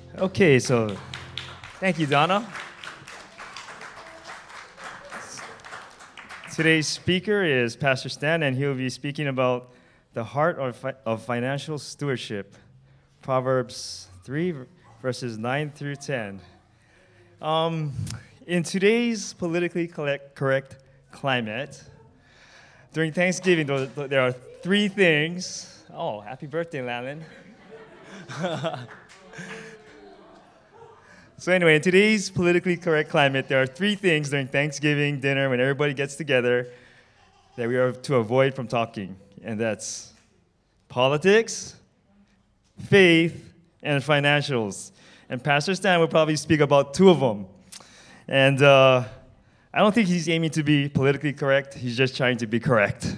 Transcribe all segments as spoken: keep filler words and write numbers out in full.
Okay, so thank you, Donna. Today's speaker is Pastor Stan, and he'll be speaking about the heart of, fi- of financial stewardship, Proverbs three, verses nine through ten. Um, in today's politically collect- correct climate, during Thanksgiving, there there are three things. Oh, happy birthday, Landon. So anyway, in today's politically correct climate, there are three things during Thanksgiving dinner when everybody gets together that we are to avoid from talking, and that's politics, faith, and financials. And Pastor Stan will probably speak about two of them. And uh, I don't think he's aiming to be politically correct. He's just trying to be correct.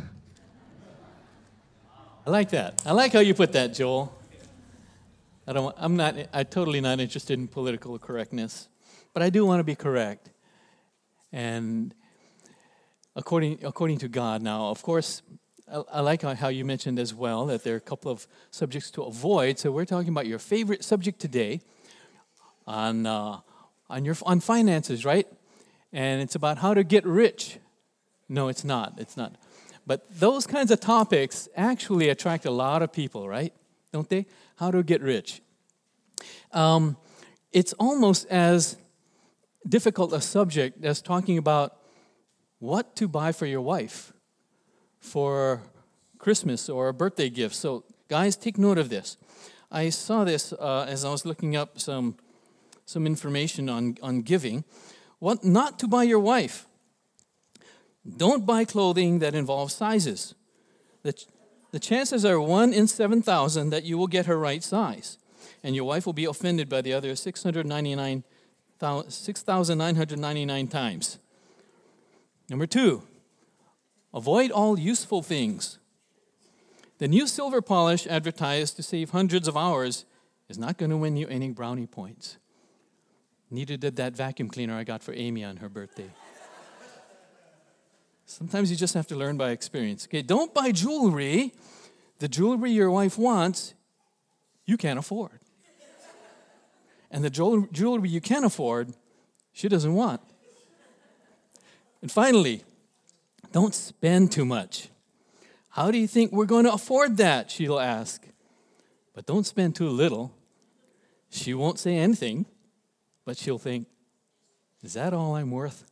I like that. I like how you put that, Joel. I don't. I'm not. I'm totally not interested in political correctness, but I do want to be correct. And according according to God, now, of course, I, I like how you mentioned as well that there are a couple of subjects to avoid. So we're talking about your favorite subject today on uh, on your on finances, right? And it's about how to get rich. No, it's not. It's not. But those kinds of topics actually attract a lot of people, right? Don't they? How to get rich. Um, it's almost as difficult a subject as talking about what to buy for your wife for Christmas or a birthday gift. So, guys, take note of this. I saw this uh, as I was looking up some some information on, on giving. What not to buy your wife. Don't buy clothing that involves sizes. The, the chances are one in seven thousand that you will get her right size. And your wife will be offended by the other six thousand nine hundred ninety-nine times. Number two, avoid all useful things. The new silver polish advertised to save hundreds of hours is not going to win you any brownie points. Neither did that vacuum cleaner I got for Amy on her birthday. Sometimes you just have to learn by experience. Okay, don't buy jewelry. The jewelry your wife wants, you can't afford. And the jewelry you can afford, she doesn't want. And finally, don't spend too much. How do you think we're going to afford that, she'll ask. But don't spend too little. She won't say anything, but she'll think, is that all I'm worth?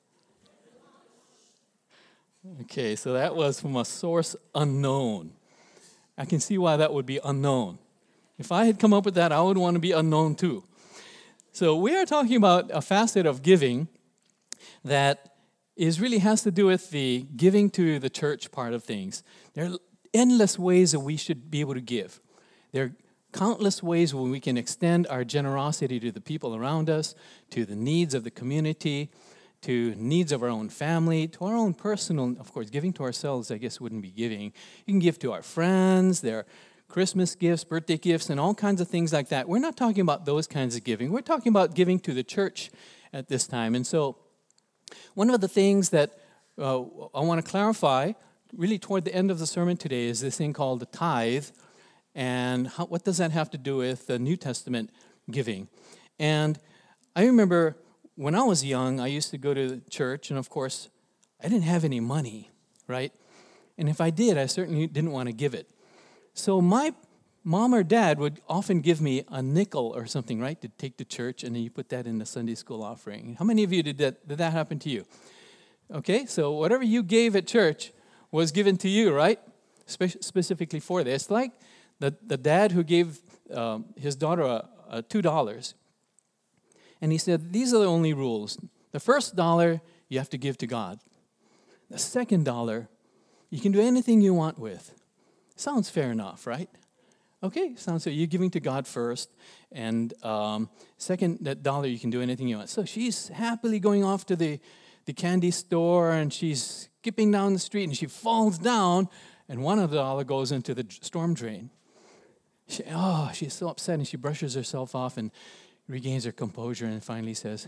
Okay, so that was from a source unknown. I can see why that would be unknown. If I had come up with that, I would want to be unknown too. So we are talking about a facet of giving that is really has to do with the giving to the church part of things. There are endless ways that we should be able to give. There are countless ways where we can extend our generosity to the people around us, to the needs of the community, to needs of our own family, to our own personal, of course, giving to ourselves, I guess, wouldn't be giving. You can give to our friends, their Christmas gifts, birthday gifts, and all kinds of things like that. We're not talking about those kinds of giving. We're talking about giving to the church at this time. And so one of the things that uh, I want to clarify, really toward the end of the sermon today, is this thing called the tithe. And how, what does that have to do with the New Testament giving? And I remember when I was young, I used to go to church, and of course, I didn't have any money, right? And if I did, I certainly didn't want to give it. So my mom or dad would often give me a nickel or something, right, to take to church, and then you put that in the Sunday school offering. How many of you did that, did that happen to you? Okay, so whatever you gave at church was given to you, right, Spe- specifically for this. It's like the, the dad who gave um, his daughter a, a two dollars. And he said, these are the only rules. The first dollar, you have to give to God. The second dollar, you can do anything you want with. Sounds fair enough, right? Okay, sounds fair. You're giving to God first. And um, second, that dollar, you can do anything you want. So she's happily going off to the, the candy store, and she's skipping down the street, and she falls down, and one of the dollar goes into the storm drain. She, oh, she's so upset, and she brushes herself off, and regains her composure and finally says,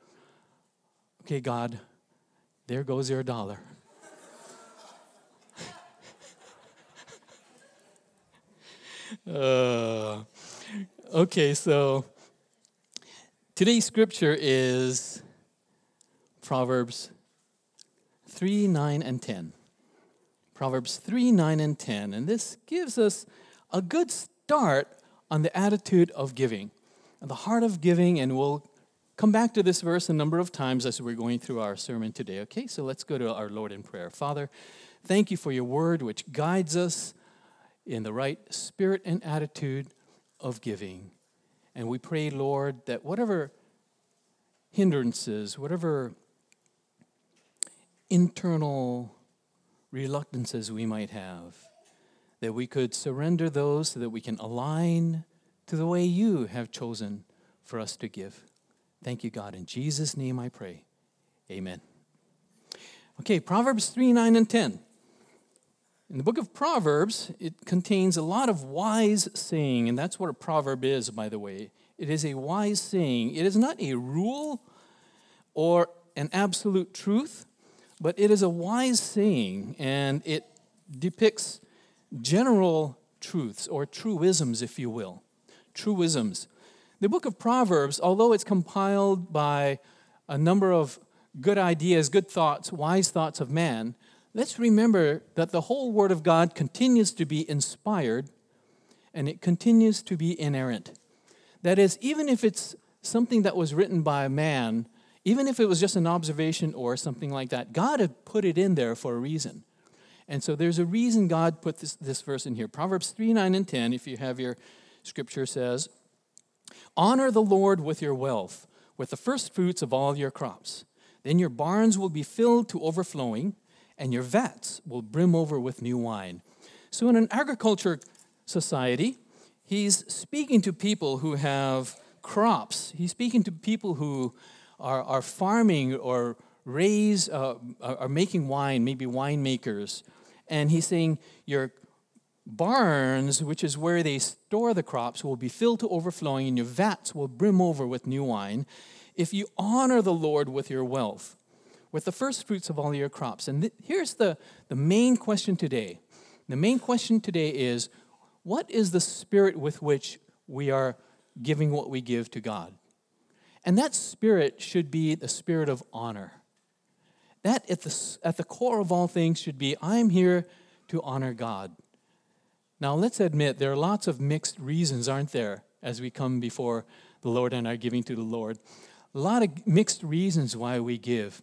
okay, God, there goes your dollar. uh, okay, so Today's scripture is Proverbs three, nine, and ten. Proverbs three, nine, and ten. And this gives us a good start on the attitude of giving, the heart of giving, and we'll come back to this verse a number of times as we're going through our sermon today. Okay, so let's go to our Lord in prayer. Father, thank you for your word, which guides us in the right spirit and attitude of giving. And we pray, Lord, that whatever hindrances, whatever internal reluctances we might have, that we could surrender those so that we can align to the way you have chosen for us to give. Thank you, God. In Jesus' name I pray. Amen. Okay, Proverbs three, nine, and ten. In the book of Proverbs, it contains a lot of wise saying, and that's what a proverb is, by the way. It is a wise saying. It is not a rule or an absolute truth, but it is a wise saying, and it depicts general truths, or truisms, if you will. Truisms. The book of Proverbs, although it's compiled by a number of good ideas, good thoughts, wise thoughts of man, let's remember that the whole Word of God continues to be inspired, and it continues to be inerrant. That is, even if it's something that was written by a man, even if it was just an observation or something like that, God had put it in there for a reason. And so there's a reason God put this, this verse in here. Proverbs three, nine, and ten, if you have your scripture, says, "Honor the Lord with your wealth, with the first fruits of all your crops. Then your barns will be filled to overflowing, and your vats will brim over with new wine." So in an agriculture society, he's speaking to people who have crops. He's speaking to people who are, are farming or raise, uh, are making wine, maybe winemakers. And he's saying your barns, which is where they store the crops, will be filled to overflowing, and your vats will brim over with new wine if you honor the Lord with your wealth, with the first fruits of all your crops. And th- here's the, the main question today. The main question today is, what is the spirit with which we are giving what we give to God? And that spirit should be the spirit of honor. That at the, at the core of all things should be, I'm here to honor God. Now, let's admit there are lots of mixed reasons, aren't there, as we come before the Lord and are giving to the Lord. A lot of mixed reasons why we give.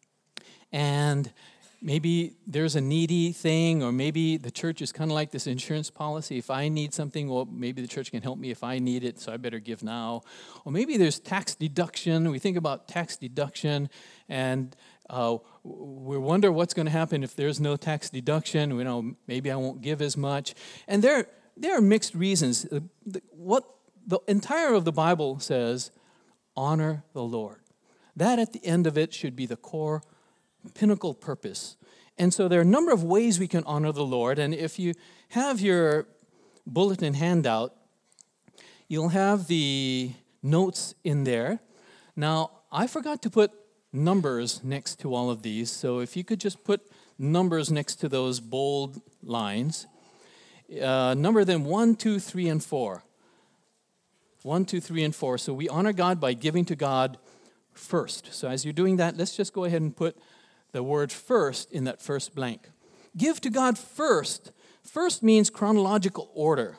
And maybe there's a needy thing, or maybe the church is kind of like this insurance policy. If I need something, well, maybe the church can help me if I need it, so I better give now. Or maybe there's tax deduction. We think about tax deduction, and uh, we wonder what's going to happen if there's no tax deduction. You know, maybe I won't give as much. And there, there are mixed reasons. What the entire of the Bible says, honor the Lord. That at the end of it should be the core pinnacle purpose. And so there are a number of ways we can honor the Lord. And if you have your bulletin handout, you'll have the notes in there. Now, I forgot to put numbers next to all of these. So if you could just put numbers next to those bold lines. Uh, number them one, two, three, and four. One, two, three, and four. So we honor God by giving to God first. So as you're doing that, let's just go ahead and put the word first in that first blank. Give to God first. First means chronological order.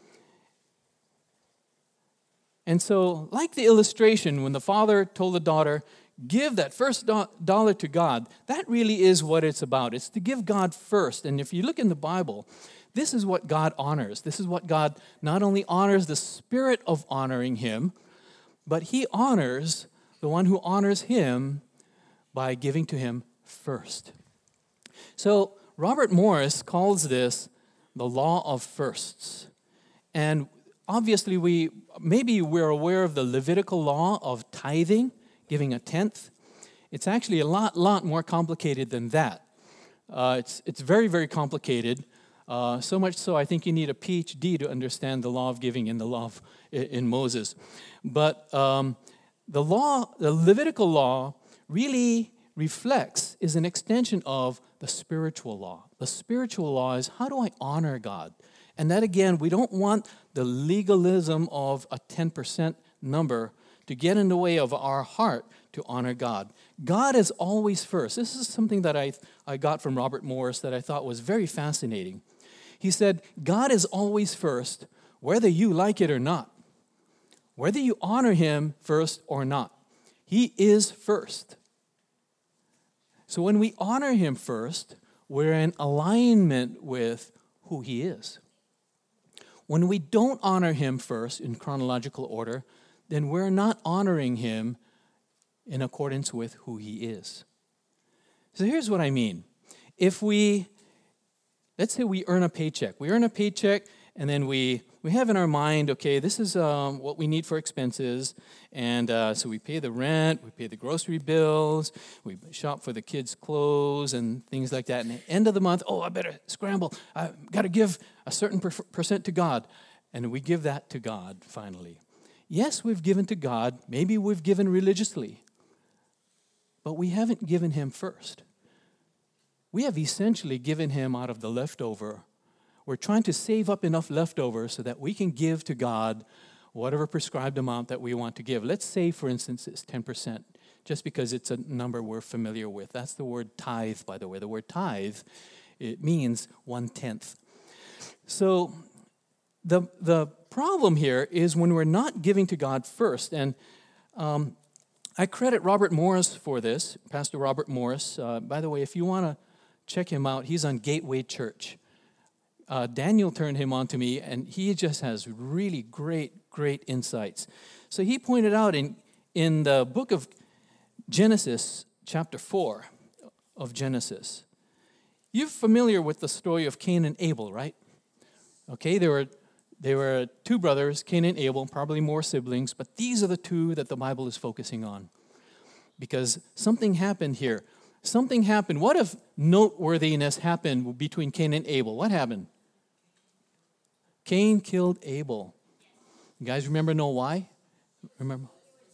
And so, like the illustration, when the father told the daughter, give that first do- dollar to God, that really is what it's about. It's to give God first. And if you look in the Bible, this is what God honors. This is what God not only honors the spirit of honoring him, but he honors the one who honors him by giving to him first. So Robert Morris calls this the law of firsts. And obviously we maybe we're aware of the Levitical law of tithing, giving a tenth. It's actually a lot, lot more complicated than that. Uh, it's it's very, very complicated. Uh, so much so, I think you need a P H D to understand the law of giving in the law of, in Moses. But um, the law, the Levitical law, really reflects, is an extension of the spiritual law. The spiritual law is, how do I honor God? And that, again, we don't want the legalism of a ten percent number to get in the way of our heart to honor God. God is always first. This is something that I, I got from Robert Morris that I thought was very fascinating. He said, God is always first, whether you like it or not. Whether you honor him first or not. He is first. So when we honor him first, we're in alignment with who he is. When we don't honor him first in chronological order, then we're not honoring him in accordance with who he is. So here's what I mean. If we, let's say we earn a paycheck. We earn a paycheck and then we, we have in our mind, okay, this is um, what we need for expenses. And uh, so we pay the rent, we pay the grocery bills, we shop for the kids' clothes and things like that. And at the end of the month, oh, I better scramble. I've got to give a certain per- percent to God. And we give that to God finally. Yes, we've given to God. Maybe we've given religiously. But we haven't given him first. We have essentially given him out of the leftover. We're trying to save up enough leftover so that we can give to God whatever prescribed amount that we want to give. Let's say, for instance, it's ten percent, just because it's a number we're familiar with. That's the word tithe, by the way. The word tithe, it means one-tenth. So the, the problem here is when we're not giving to God first. And um, I credit Robert Morris for this, Pastor Robert Morris. Uh, by the way, if you want to check him out, he's on Gateway Church. Uh, Daniel turned him on to me, and he just has really great, great insights. So he pointed out in, in the book of Genesis, chapter four of Genesis, you're familiar with the story of Cain and Abel, right? Okay, there were, there were two brothers, Cain and Abel, probably more siblings, but these are the two that the Bible is focusing on. Because something happened here. Something happened. What if noteworthiness happened between Cain and Abel? What happened? Cain killed Abel. You guys remember know why? Remember?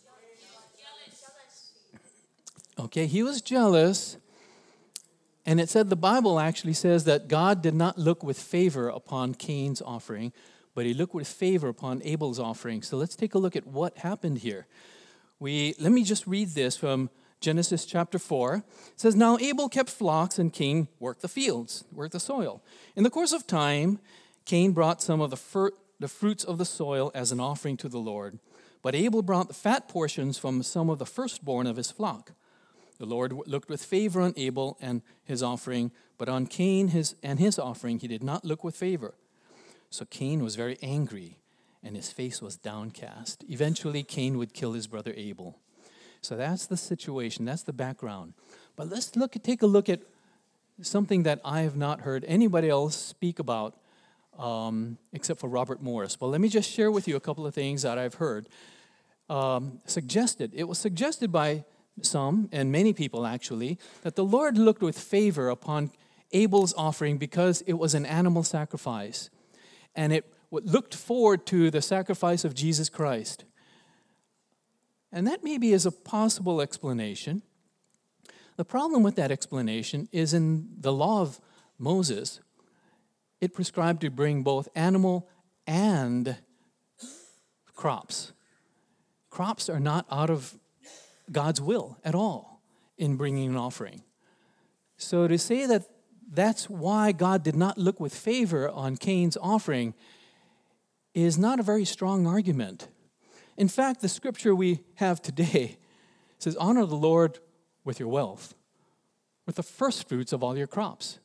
Okay, he was jealous. And it said the Bible actually says that God did not look with favor upon Cain's offering, but he looked with favor upon Abel's offering. So let's take a look at what happened here. We let me just read this from Genesis chapter four. It says, "Now Abel kept flocks and Cain worked the fields, worked the soil. In the course of time, Cain brought some of the, fir- the fruits of the soil as an offering to the Lord, but Abel brought the fat portions from some of the firstborn of his flock. The Lord looked with favor on Abel and his offering, but on Cain his, and his offering he did not look with favor. So Cain was very angry, and his face was downcast. Eventually, Cain would kill his brother Abel." So that's the situation. That's the background. But let's look take a look at something that I have not heard anybody else speak about um, except for Robert Morris. Well, let me just share with you a couple of things that I've heard um, suggested. It was suggested by some, and many people actually, that the Lord looked with favor upon Abel's offering because it was an animal sacrifice. And it looked forward to the sacrifice of Jesus Christ. And that maybe is a possible explanation. The problem with that explanation is in the law of Moses, it prescribed to bring both animal and crops. Crops are not out of God's will at all in bringing an offering. So to say that that's why God did not look with favor on Cain's offering is not a very strong argument. In fact, the scripture we have today says, "Honor the Lord with your wealth, with the first fruits of all your crops."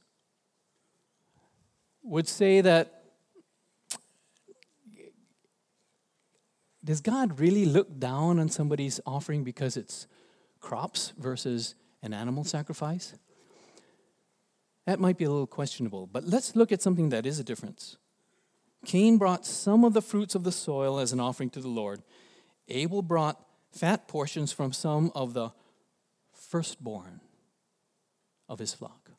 Would say that, does God really look down on somebody's offering because it's crops versus an animal sacrifice? That might be a little questionable, but let's look at something that is a difference. Cain brought some of the fruits of the soil as an offering to the Lord. Abel brought fat portions from some of the firstborn of his flock.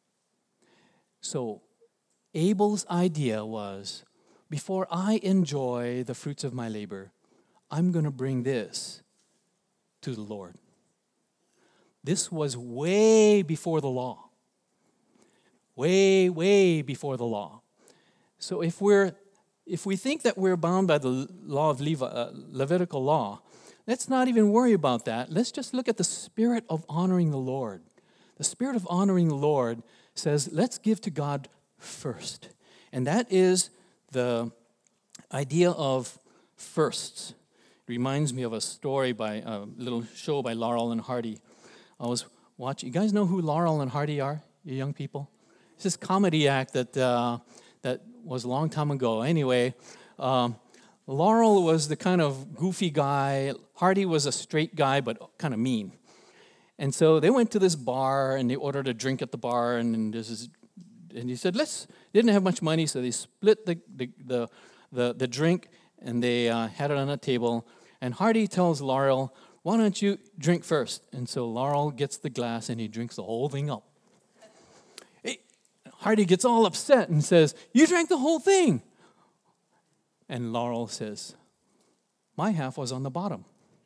So Abel's idea was, before I enjoy the fruits of my labor, I'm going to bring this to the Lord. This was way before the law. Way, way before the law. So if we're if we think that we're bound by the law of Levi, uh, Levitical law, let's not even worry about that. Let's just look at the spirit of honoring the Lord. The spirit of honoring the Lord says, let's give to God first. And that is the idea of firsts. It reminds me of a story by a little show by Laurel and Hardy. I was watching. You guys know who Laurel and Hardy are, you young people? It's this comedy act that uh, that was a long time ago. Anyway, um, Laurel was the kind of goofy guy. Hardy was a straight guy, but kind of mean. And so they went to this bar, and they ordered a drink at the bar, and, and this is, and he said, let's, they didn't have much money, so they split the the the, the, the drink, and they uh, had it on a table. And Hardy tells Laurel, why don't you drink first? And so Laurel gets the glass, and he drinks the whole thing up. Hey, Hardy gets all upset and says, you drank the whole thing. And Laurel says, my half was on the bottom.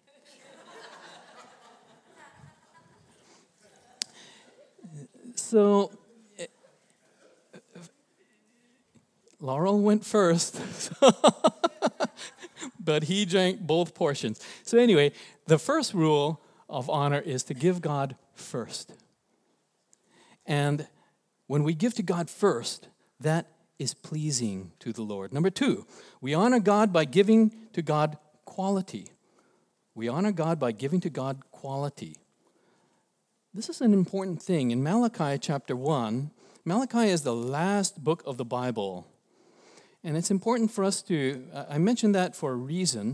So, Laurel went first, but he drank both portions. So anyway, the first rule of honor is to give God first. And when we give to God first, that is pleasing to the Lord. Number two, we honor God by giving to God quality. We honor God by giving to God quality. This is an important thing. In Malachi chapter one, Malachi is the last book of the Bible. And it's important for us to, I mentioned that for a reason.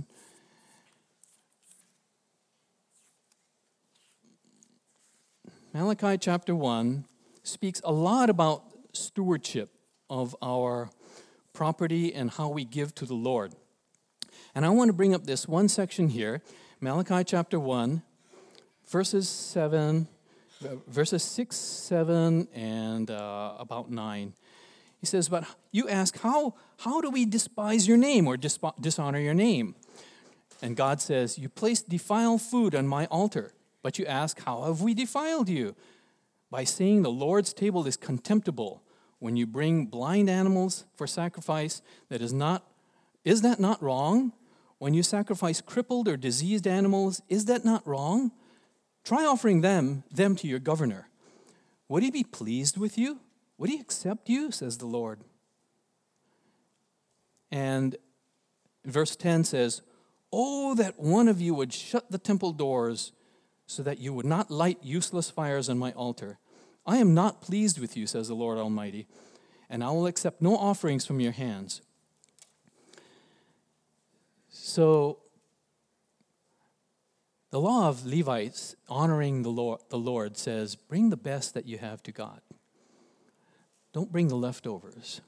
Malachi chapter one speaks a lot about stewardship of our property and how we give to the Lord. And I want to bring up this one section here, Malachi chapter one, verses seven, verses six, seven, and uh, about nine. He says, but you ask, how, how do we despise your name or disp- dishonor your name? And God says, you place defiled food on my altar. But you ask, how have we defiled you? By saying the Lord's table is contemptible. When you bring blind animals for sacrifice, that is not, is that not wrong? When you sacrifice crippled or diseased animals, is that not wrong? Try offering them, them to your governor. Would he be pleased with you? Would he accept you, says the Lord? And verse ten says, oh, that one of you would shut the temple doors so that you would not light useless fires on my altar. I am not pleased with you, says the Lord Almighty, and I will accept no offerings from your hands. So, the law of Levites, honoring the Lord, the Lord, says, bring the best that you have to God. Don't bring the leftovers.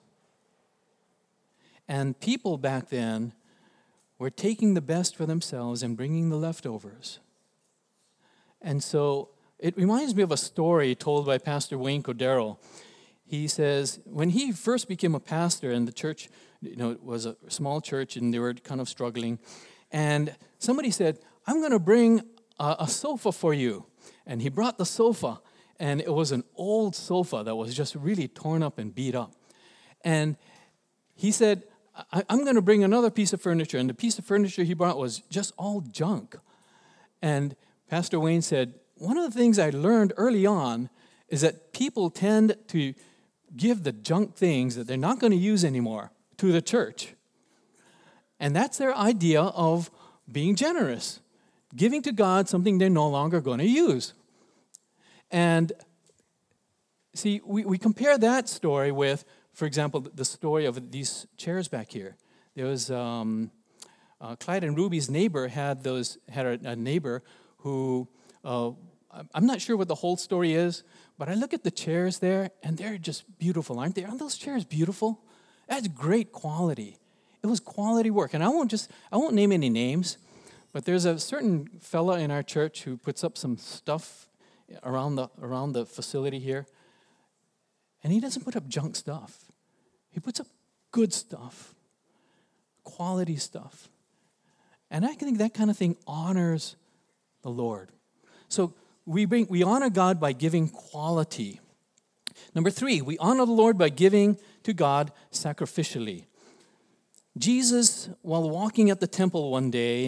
And people back then were taking the best for themselves and bringing the leftovers. And so it reminds me of a story told by Pastor Wayne Cordero. He says, when he first became a pastor and the church, you know, it was a small church and they were kind of struggling, and somebody said, I'm going to bring a, a sofa for you. And he brought the sofa, and it was an old sofa that was just really torn up and beat up. And he said, I, I'm going to bring another piece of furniture. And the piece of furniture he brought was just all junk. And Pastor Wayne said, one of the things I learned early on is that people tend to give the junk things that they're not going to use anymore to the church. And that's their idea of being generous, giving to God something they're no longer going to use. And see, we, we compare that story with, for example, the story of these chairs back here. There was um, uh, Clyde and Ruby's neighbor had those had a, a neighbor who uh, I'm not sure what the whole story is, but I look at the chairs there, and they're just beautiful, aren't they? Aren't those chairs beautiful? That's great quality. It was quality work, and I won't just I won't name any names, but there's a certain fella in our church who puts up some stuff around the around the facility here, and he doesn't put up junk stuff. He puts up good stuff, quality stuff, and I think that kind of thing honors the Lord. So we bring we honor God by giving quality. Number three, we honor the Lord by giving to God sacrificially. Jesus, while walking at the temple one day and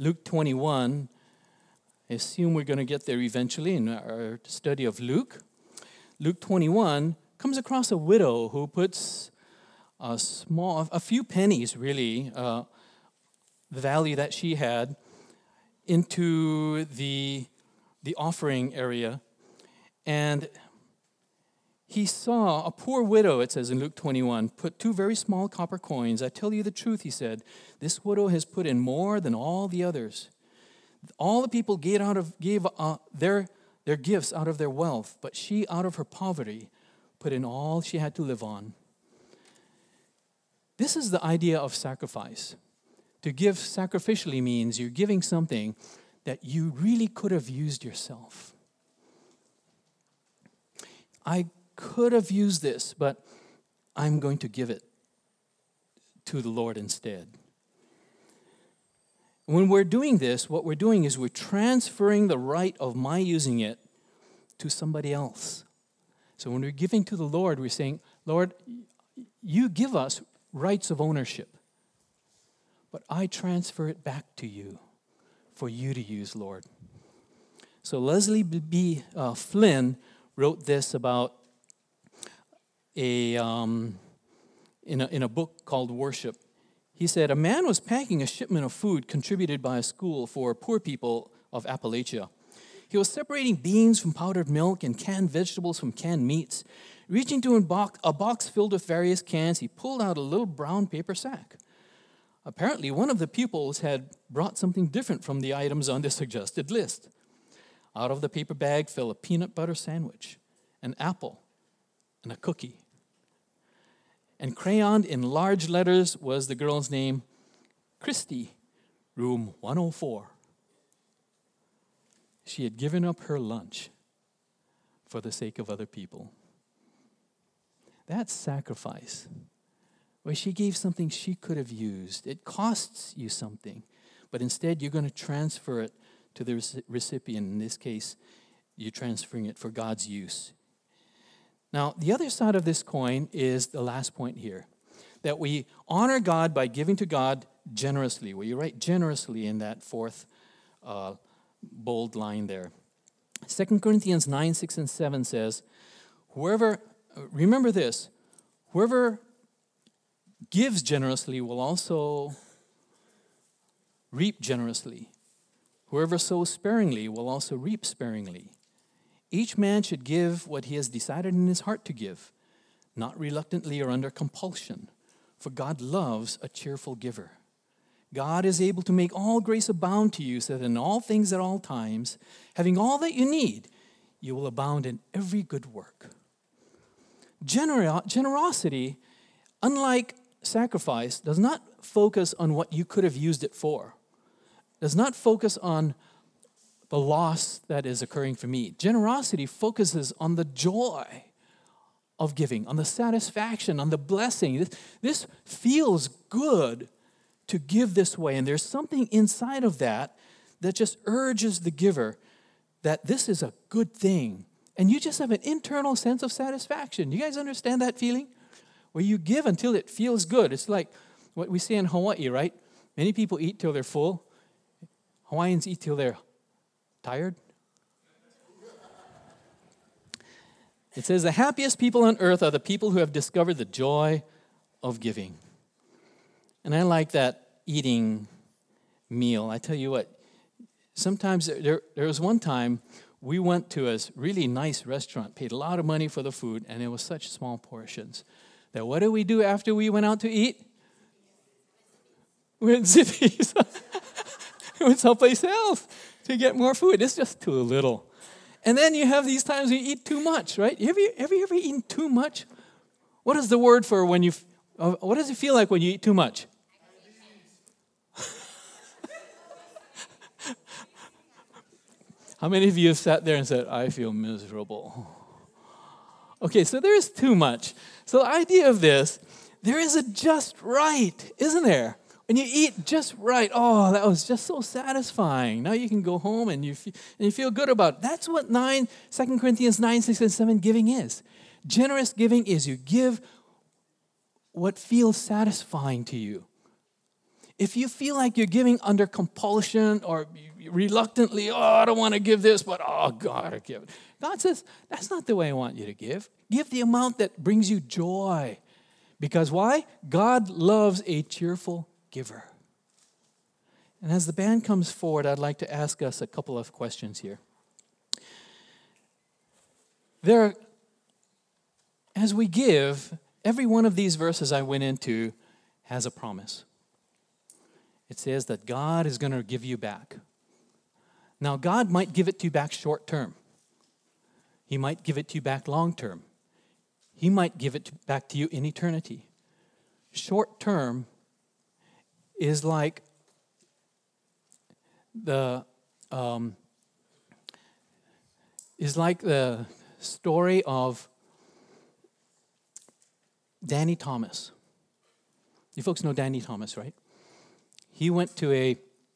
Luke twenty-one. I assume we're going to get there eventually in our study of Luke. Luke twenty-one comes across a widow who puts a small, a few pennies really, uh, the value that she had, into the, the offering area. And he saw a poor widow, it says in Luke twenty-one, put two very small copper coins. I tell you the truth, he said, this widow has put in more than all the others. All the people gave out of gave uh, their their gifts out of their wealth, but she, out of her poverty, put in all she had to live on. This is the idea of sacrifice. To give sacrificially means you're giving something that you really could have used yourself. I could have used this, but I'm going to give it to the Lord instead. When we're doing this, what we're doing is we're transferring the right of my using it to somebody else. So when we're giving to the Lord, we're saying, Lord, you give us rights of ownership, but I transfer it back to you for you to use, Lord. So Leslie B. Uh, Flynn wrote this about a um, in a in a book called Worship. He said, a man was packing a shipment of food contributed by a school for poor people of Appalachia. He was separating beans from powdered milk and canned vegetables from canned meats. Reaching to a box, a box filled with various cans, he pulled out a little brown paper sack. Apparently, one of the pupils had brought something different from the items on the suggested list. Out of the paper bag fell a peanut butter sandwich, an apple, and a cookie. And crayoned in large letters was the girl's name, Christy, room one oh four. She had given up her lunch for the sake of other people. That's sacrifice, where she gave something she could have used. It costs you something, but instead you're going to transfer it to the recipient. In this case, you're transferring it for God's use. Now, the other side of this coin is the last point here, that we honor God by giving to God generously. Well, you write generously in that fourth uh, bold line there. Second Corinthians nine, six, and seven says, whoever, remember this, whoever gives generously will also reap generously. Whoever sows sparingly will also reap sparingly. Each man should give what he has decided in his heart to give, not reluctantly or under compulsion, for God loves a cheerful giver. God is able to make all grace abound to you, so that in all things at all times, having all that you need, you will abound in every good work. Gener- generosity, unlike sacrifice, does not focus on what you could have used it for, does not focus on the loss that is occurring for me. Generosity focuses on the joy of giving, on the satisfaction, on the blessing. This, this feels good to give this way, and there's something inside of that that just urges the giver that this is a good thing. And you just have an internal sense of satisfaction. You guys understand that feeling? Where you give until it feels good. It's like what we say in Hawaii, right? Many people eat till they're full. Hawaiians eat till they're tired? It says the happiest people on earth are the people who have discovered the joy of giving. And I like that eating meal. I tell you what, sometimes there, there was one time we went to a really nice restaurant, paid a lot of money for the food, and it was such small portions that what did we do after we went out to eat? We went to Zippy's. We went someplace else to get more food. It's just too little. And then you have these times when you eat too much, right? Have you, have you ever eaten too much? What is the word for when you, uh, what does it feel like when you eat too much? How many of you have sat there and said, I feel miserable? Okay, so there's too much. So the idea of this, there is a just right, isn't there? When you eat just right, oh, that was just so satisfying. Now you can go home and you feel, and you feel good about it. That's what nine, Second Corinthians nine, six, and seven giving is. Generous giving is you give what feels satisfying to you. If you feel like you're giving under compulsion or reluctantly, oh, I don't want to give this, but oh, God, I give it. God says, that's not the way I want you to give. Give the amount that brings you joy. Because why? God loves a cheerful giver. And as the band comes forward, I'd like to ask us a couple of questions here. There, as we give, every one of these verses I went into has a promise. It says that God is going to give you back. Now, God might give it to you back short term. He might give it to you back long term. He might give it to, back to you in eternity. Short term is like the um, is like the story of Danny Thomas. You folks know Danny Thomas, right? He went to a,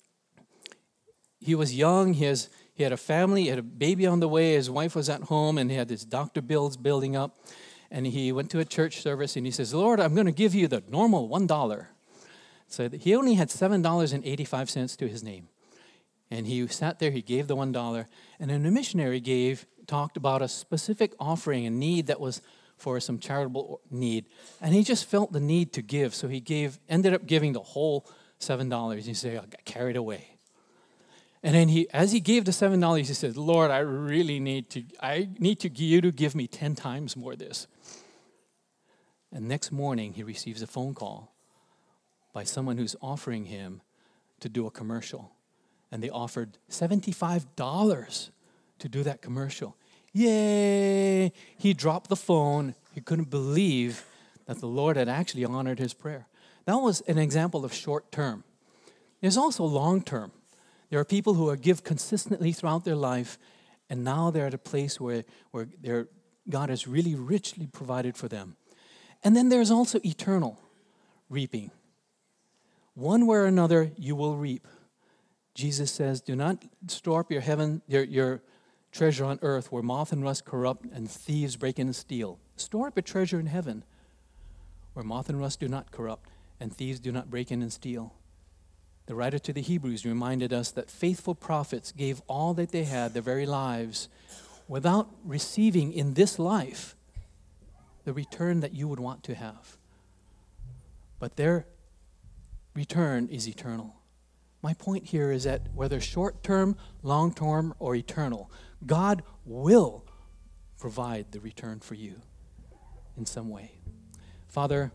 he was young, he, has, he had a family, he had a baby on the way, his wife was at home, and he had his doctor bills building up. And he went to a church service, and he says, Lord, I'm going to give you the normal one dollar. So he only had seven dollars and eighty-five cents to his name. And he sat there, he gave the one dollar, and then the missionary gave, talked about a specific offering, a need that was for some charitable need. And he just felt the need to give, so he gave, ended up giving the whole seven dollars. He said, I got carried away. And then he, as he gave the seven dollars, he said, Lord, I really need to, I need to you to give me ten times more of this. And next morning, he receives a phone call by someone who's offering him to do a commercial. And they offered seventy-five dollars to do that commercial. Yay! He dropped the phone. He couldn't believe that the Lord had actually honored his prayer. That was an example of short term. There's also long term. There are people who are give consistently throughout their life, and now they're at a place where, where they're, God has really richly provided for them. And then there's also eternal reaping. One way or another, you will reap. Jesus says, do not store up your heaven, your, your treasure on earth where moth and rust corrupt and thieves break in and steal. Store up your treasure in heaven where moth and rust do not corrupt and thieves do not break in and steal. The writer to the Hebrews reminded us that faithful prophets gave all that they had, their very lives, without receiving in this life the return that you would want to have. But their return is eternal. My point here is that whether short-term, long-term, or eternal, God will provide the return for you in some way. Father,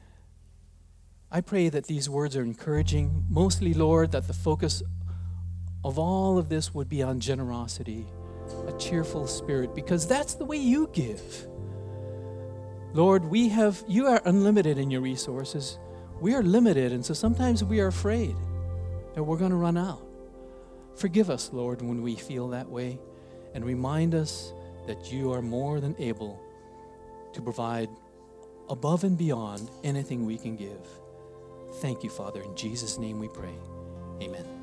I pray that these words are encouraging. Mostly, Lord, that the focus of all of this would be on generosity, a cheerful spirit, because that's the way you give. Lord, we have, you are unlimited in your resources. We are limited, and so sometimes we are afraid that we're going to run out. Forgive us, Lord, when we feel that way, and remind us that you are more than able to provide above and beyond anything we can give. Thank you, Father. In Jesus' name we pray. Amen.